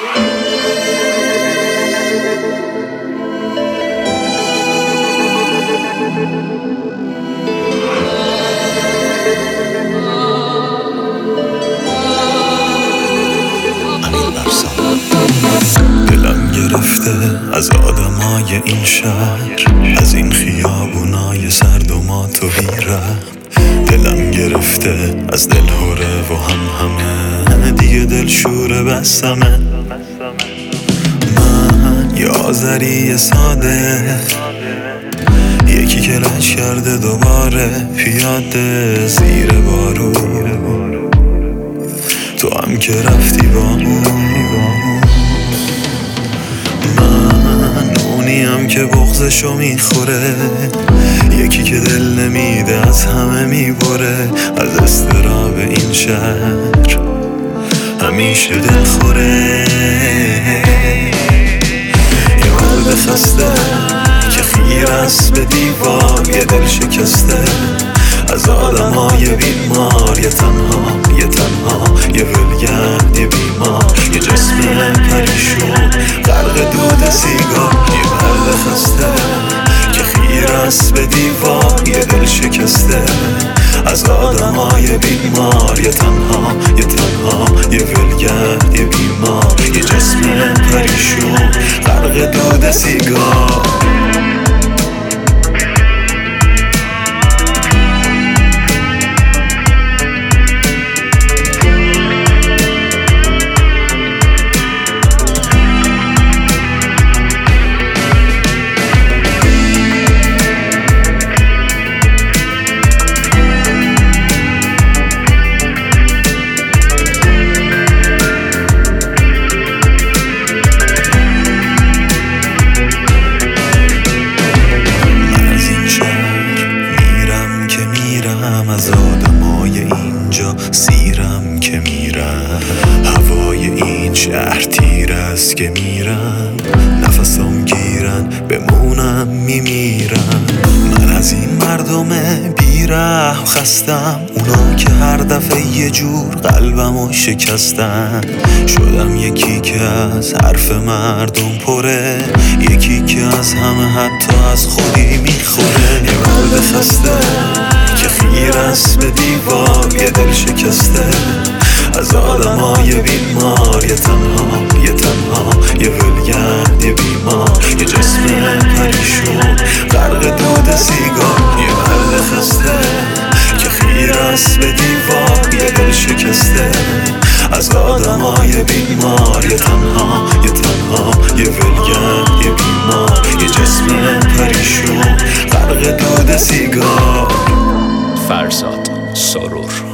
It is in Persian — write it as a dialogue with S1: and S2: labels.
S1: دلم گرفته از آدمای این شهر، از این خیابونای سرد و مات و بی‌رحم. دلم گرفته از دل هوره و همه دیگه دل شوره بستمه. من یه آذری ساده، یکی که لج کرده دوباره پیاده زیر بارون، تو هم که رفتی با اون. من اونیم که بغضشو میخوره، یکی که دل نمیده از همه میبره. از اضطراب این شهر همیشه دل خوره. یه قلب خسته که خیر است به دیوار، یه دل شکسته از آدمای بیمار. یه تنها یه ولگرد یه بیمار، یه جسم پریشون غرق دود سیگار. یه قلب خسته که خیر است به دیوار، یه دل شکسته از آدمای بیمار. یه تنها یه ولگرد یه بیمار، یه جسم پریشون غرق دود سیگار. از آدمای اینجا سیرم که میرم، هوای این شهر تیر است که میرم. نفسم گیرن بمونم میمیرم. من از این مردم بیرحم خستم، اونا که هر دفعه یه جور قلبمو شکستن. شدم یکی که از حرف مردم پره، یکی که از همه حتی از خودی میخوره. یه قلب خسته که خیر است به دیوار، یه دل شکسته از آدمای بیمار. یه تنها یه ولگرد یه بیمار، یه جسم پریشون غرق دود سیگار. یه قلب خسته که خیر است به دیوار، یه دل شکسته از آدمای بیمار. یه تنها یه ولگرد یه بیمار، یه جسم پریشون غرق دود سیگار.
S2: فرزاد سرور.